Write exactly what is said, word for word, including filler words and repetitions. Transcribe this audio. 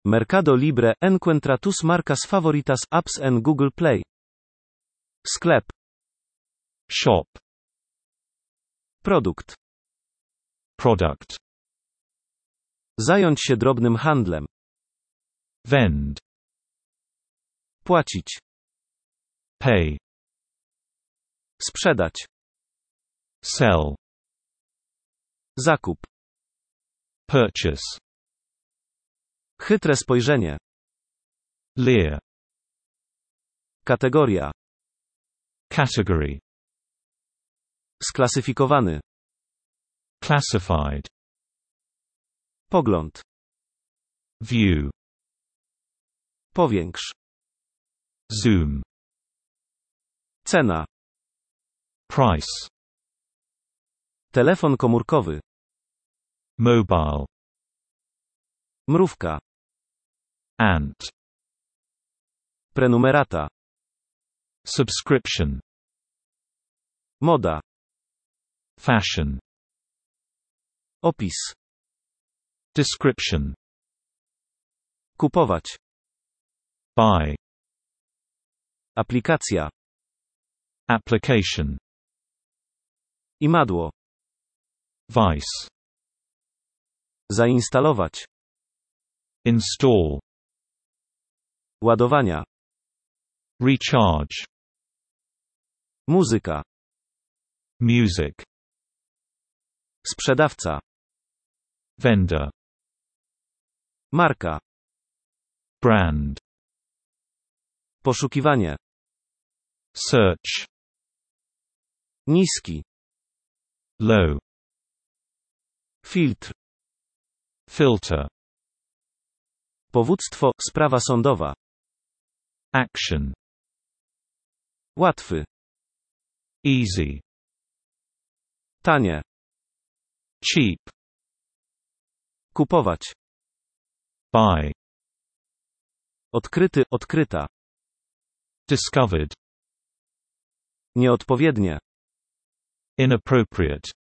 Mercado Libre encuentra tus marcas favoritas apps en Google Play. Sklep. Shop. Produkt. Product. Zająć się drobnym handlem. Vend. Płacić. Pay. Sprzedać. Sell. Zakup. Purchase. Chytre spojrzenie. Leer. Kategoria. Category. Sklasyfikowany. Classified. Pogląd. View. Powiększ. Zoom. Cena. Price. Telefon komórkowy. Mobile. Mrówka. Ant. Prenumerata. Subscription. Moda. Fashion. Opis. Description. Kupować. Buy. Aplikacja. Application. Imadło. Vice. Zainstalować. Install. Ładowania. Recharge. Muzyka. Music. Sprzedawca. Vendor. Marka. Brand. Poszukiwanie. Search. Niski. Low. Filtr. Filter. Powództwo. Sprawa sądowa. Action. Łatwy. Easy. Tanie. Cheap. Kupować. Buy. Odkryty. Odkryta. Discovered. Nieodpowiednie. Inappropriate.